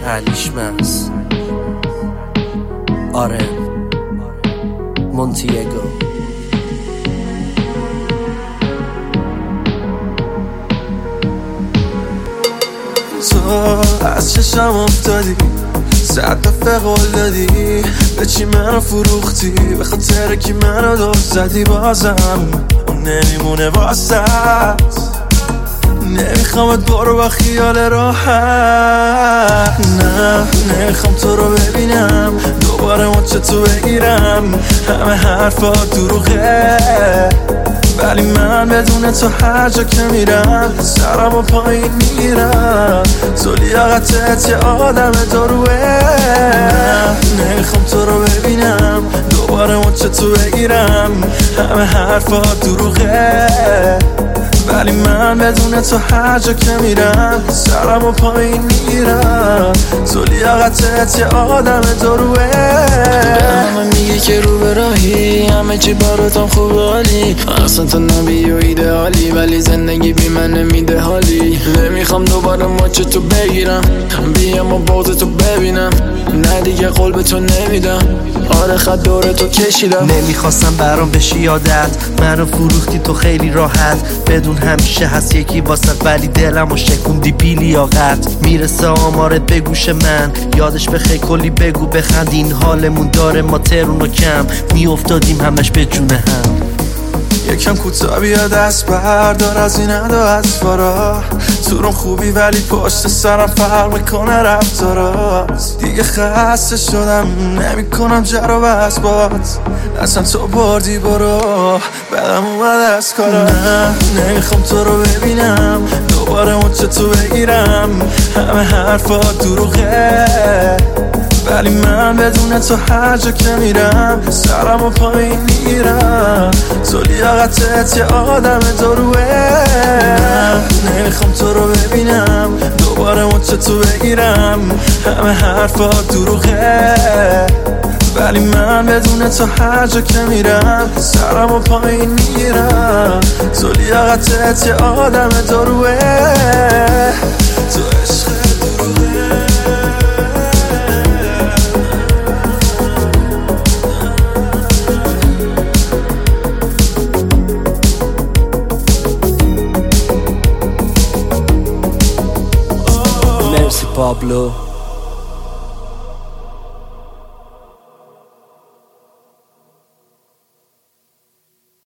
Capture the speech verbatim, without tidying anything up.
هلیشمس آره مونتیگو. تو از چشم افتادی، صد دفعه قول دادی، به چی منو فروختی، به خاطر کی منو دور زدی، بازم اون نمیمونه واسط. نمیخوامت برو با خیال راحت، نه نمیخوام تو رو ببینم دوباره مچ تو بگیرم. همه حرفات دروغه ولی من بدون تو هر جا که میرم سرم و پایین میرم. تو لیاقتت یه آدم داروه، نه نمیخوام تو رو ببینم دوباره مچ تو بگیرم. همه حرفات دروغه ولی من بدون تو هر جا که میرم سرم و پایین میرم. تو لیاقتت یه آدم داروه. همه میگه که رو به راهی، همه چی براتم خوب حالی، اصلا تو نبی و ایدئالی، ولی زندگی بی من نمیده حالی. نمیخوام دوباره مچ تو بگیرم، بیام و بغض تو ببینم، نه دیگه قول به تو نمیدم. آره خط دور تو کشیدم. نمیخواستم برام بشی یادت، منو فروختی تو خیلی راحت، بدون همیشه هست یکی واسط ولی دلم و شکوندی بی لیاقت. میرسه آمارت به گوش من، یادش بخیر کلی بگو بخند، این حالمون داره ما ترون و کم میافتادیم همش به جون هم. یکم کوتاه بیا دست بردار از این ادا اطفارا، تو رو خوبی ولی پشت سرم فرق میکنه رفتارات. دیگه خسته شدم نمیکنم جر و بحث بات، اصلا تو بردی برو بدم اومد از کارا. نه نمیخوام تو رو ببینم دوباره مچ تو بگیرم. همه حرفات دروغه ولی من بدون تو هر جا که میرم سرم و پایین میرم. تو لیاقتت یه آدم داروه، نمیخوام تو رو ببینم دوباره مچ تو بگیرم. همه حرفات دروغه ولی من بدون تو هر جا که میرم سرم و پایین میرم. تو لیاقتت یه آدم داروه، تو عشق دروغه. مرسی پابلو.